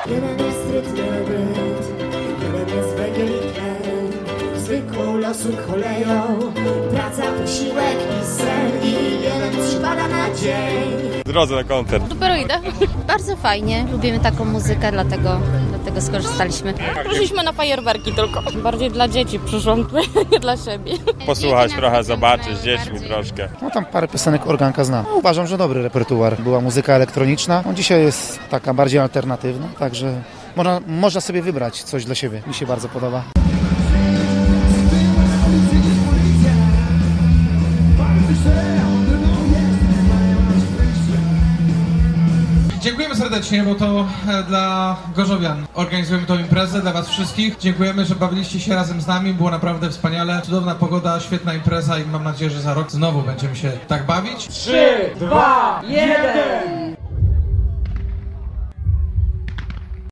Jeden jest rytm, jeden jest węgiel i tlen. Zwykłą losu koleją, praca, posiłek i sen. I jeden przypada na dzień. W drodze na koncert. Dopiero idę. Bardzo fajnie, lubimy taką muzykę, dlatego skorzystaliśmy. Poszliśmy na fajerwerki tylko. Bardziej dla dzieci przyszłam, nie dla siebie. Posłuchać trochę, zobaczyć z dziećmi troszkę. No tam parę piosenek organka znam. No, uważam, że dobry repertuar. Była muzyka elektroniczna. No, dzisiaj jest taka bardziej alternatywna, także można sobie wybrać coś dla siebie. Mi się bardzo podoba. Dziękujemy serdecznie, bo to dla gorzowian organizujemy tą imprezę, dla was wszystkich. Dziękujemy, że bawiliście się razem z nami, było naprawdę wspaniale. Cudowna pogoda, świetna impreza i mam nadzieję, że za rok znowu będziemy się tak bawić. 3, 2, 1!